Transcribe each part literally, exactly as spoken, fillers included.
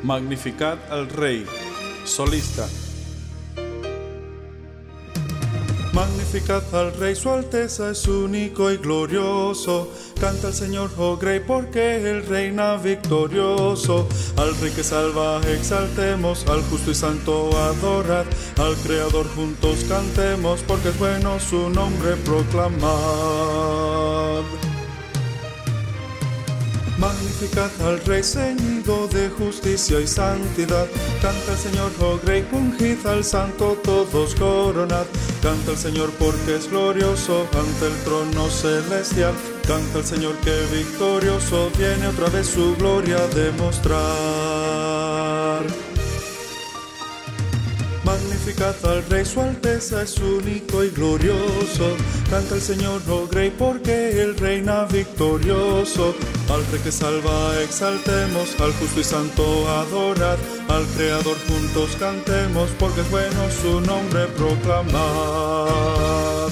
Magnificad al Rey. Solista. Magnificad al Rey, su Alteza es único y glorioso. Canta el Señor, oh Grey, porque Él reina victorioso. Al Rey que salva exaltemos, al justo y santo adorad. Al Creador juntos cantemos, porque es bueno su nombre proclamad. Magnificad al Rey, ceñido de justicia y santidad. Canta el Señor, oh Grey, ungid al Santo, todos coronad. Canta el Señor porque es glorioso ante el trono celestial. Canta el Señor que victorioso viene otra vez su gloria a demostrar. Magnificad al Rey, su Alteza es único y glorioso. Canta el Señor, oh Grey, porque Él reina victorioso. Al Rey que salva exaltemos, al justo y santo adorad. Al Creador juntos cantemos, porque es bueno su nombre proclamad.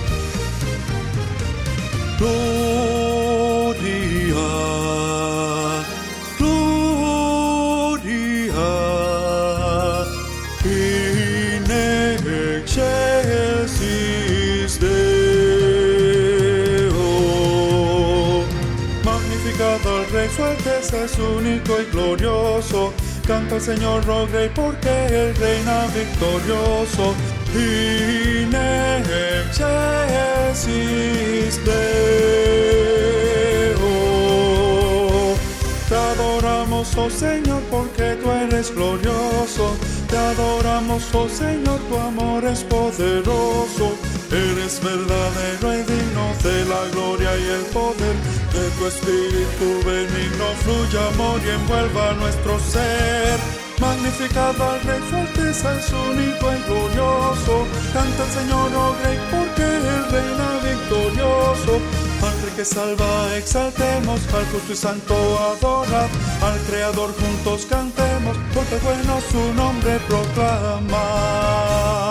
Gloria, gloria, in excelsis Deo. Magnificad al Rey, su Alteza es único y glorioso. Canta el Señor, oh Grey, porque Él reina victorioso. In excelsis Deo. Te adoramos, oh Señor, porque tú eres glorioso. Te adoramos, oh Señor, tu amor es poderoso. Eres verdadero y digno de la gloria y el poder. De tu espíritu benigno fluye amor y envuelva nuestro ser. Magnificad al Rey, su Alteza es único y glorioso. Canta el Señor, oh Grey, porque Él reina victorioso. Al Rey que salva exaltemos, al justo y santo adorad. Al Creador juntos cantemos, porque bueno su nombre proclamar.